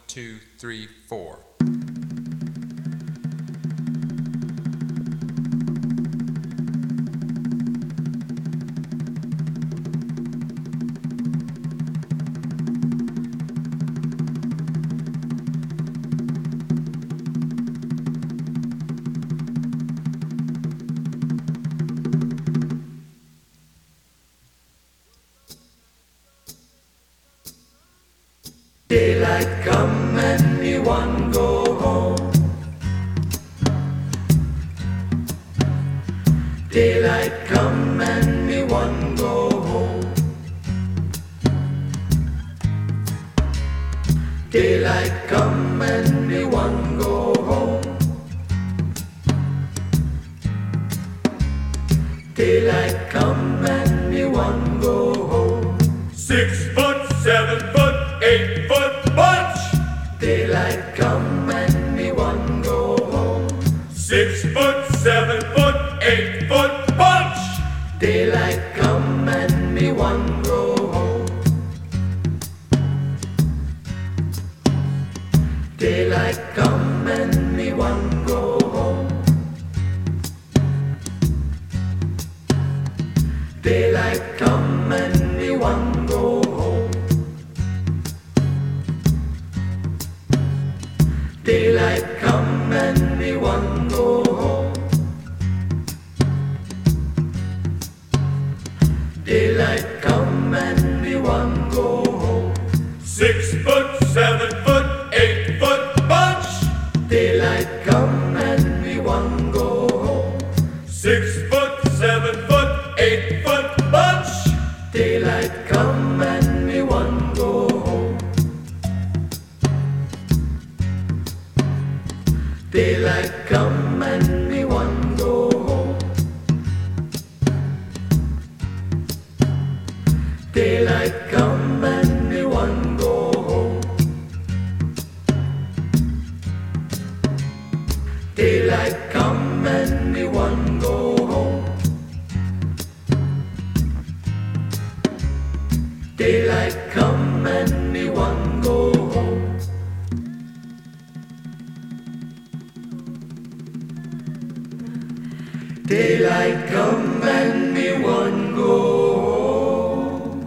two, three, four. Daylight come and me one go home. Daylight come and me one go home. Daylight come and me one go home. Daylight come and me one go home. 6 foot, 7 foot, 8 foot bunch. Daylight come and me one go home. 6 foot, 7 foot, 8 foot bunch. Daylight come and me one go home. Daylight come and me one go home. Daylight come and me one go home. Daylight come and me one go home. Daylight come and me one go home. 6 foot, 7 foot, 8 foot bunch. Daylight come and me one go home. 6 foot, 7 foot, 8 foot bunch. Daylight come and me one go home. Daylight come and me one go home. Daylight come and me one go home. Daylight come and me one go home. Daylight come and me one go home. Daylight come and me one go home.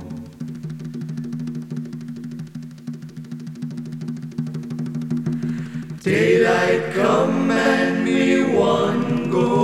Daylight come and me one go